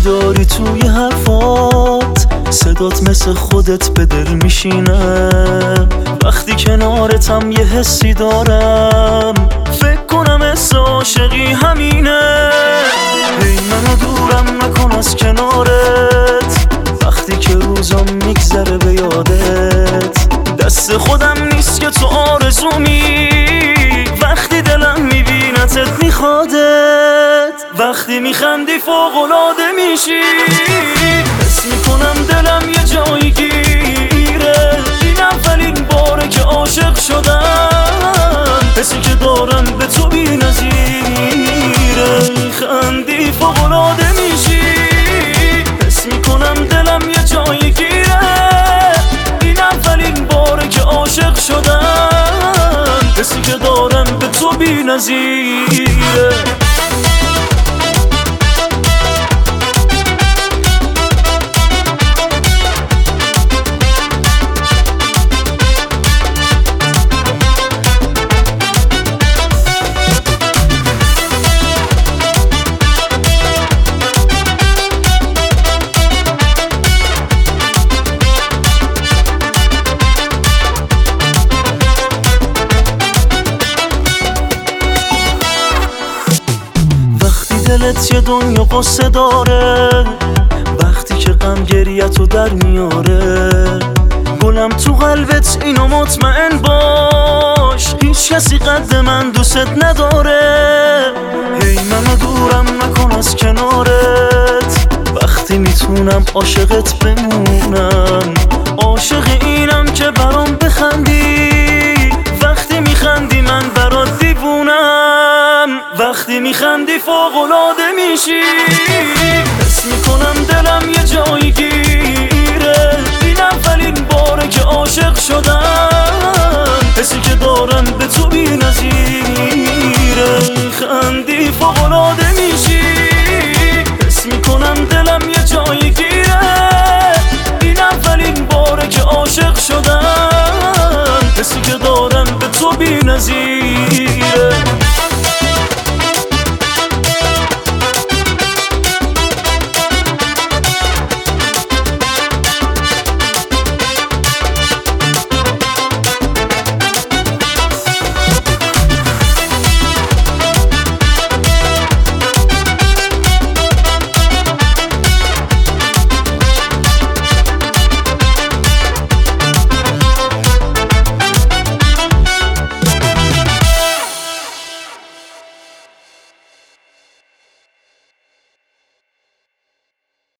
داری توی حرفات، صدات مثل خودت به دل میشینه. وقتی کنارتم یه حسی دارم، فکر کنم حس عاشقی همینه. هی منو دورم نکن از کنارت، وقتی که روزم میگذره به یادت. دست خودم نیست که تو آرزومی، وقتی دلم میبینتت میخوادت. وقتی میخندی فوق‌العاده میشی، حس میکنم دلم یه جایی گیره. این اولین باره که عاشق شدم، حسی که دارم به تو بی نظیره. میخندی فوق‌العاده میشی، حس میکنم دلم یه جایی گیره. این اولین باره که عاشق شدم، حسی که دارم به تو بی نظیره. دلت یه دنیا قصه داره، وقتی که غم گریتو در میاره. گلم تو قلبت اینو مطمئن باش، هیچ کسی قد من دوست نداره. هی منو دورم نکن از کنارت، وقتی میتونم عاشقت بمونم. عاشق اینم که برام بخندی، وقتی میخندی من برات دیوونم. وقتی میخندی فوق‌العاده میشی، حس میکنم دلم یه جایی گیره. این اولین باره که عاشق شدم،